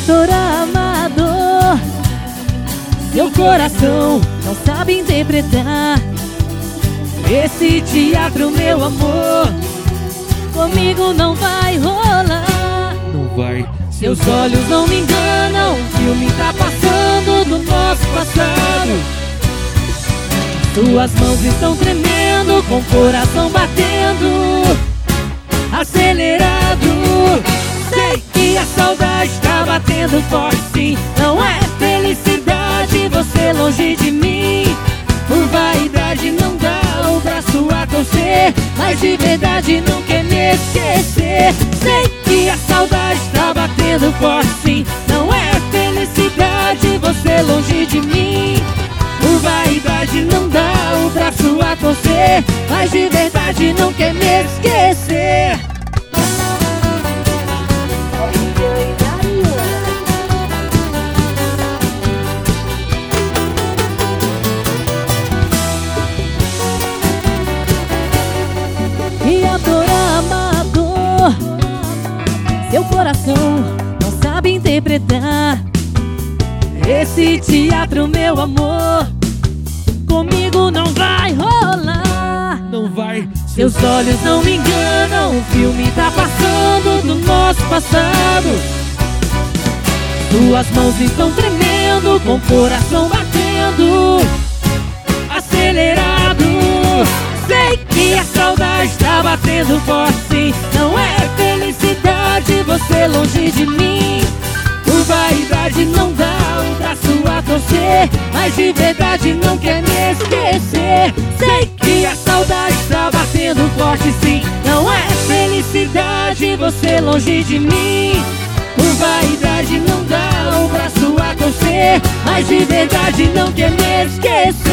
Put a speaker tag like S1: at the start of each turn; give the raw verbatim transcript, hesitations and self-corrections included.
S1: ator amador, seu coração não sabe interpretar esse teatro, meu amor. Comigo não vai rolar.
S2: Não vai.
S1: Seus olhos não me enganam, o filme tá passando do nosso passado. Suas mãos estão tremendo, com o coração batendo acelerado. Sei que a saudade tá batendo forte, sim. Não é felicidade você longe de mim. Por vaidade não dá o braço a torcer, mas de verdade não quer me esquecer. Sei que a saudade tá batendo forte, sim. Não é felicidade você longe de mim. Por vaidade não dá o braço a torcer, mas de verdade não quer me esquecer. E ator amador, seu coração não sabe interpretar esse teatro, meu amor. Comigo não vai rolar.
S2: Não vai.
S1: Seus olhos não me enganam, o filme tá passando do nosso passado. Suas mãos estão tremendo, com o coração batendo acelerado. Sei que a saudade tá batendo forte, sim. Não é felicidade você longe de mim. Por vaidade não dá o braço a torcer, mas de verdade não quer me esquecer. Sei que a saudade tá batendo forte, sim. Não é felicidade você longe de mim. Por vaidade não dá o braço a torcer, mas de verdade não quer me esquecer.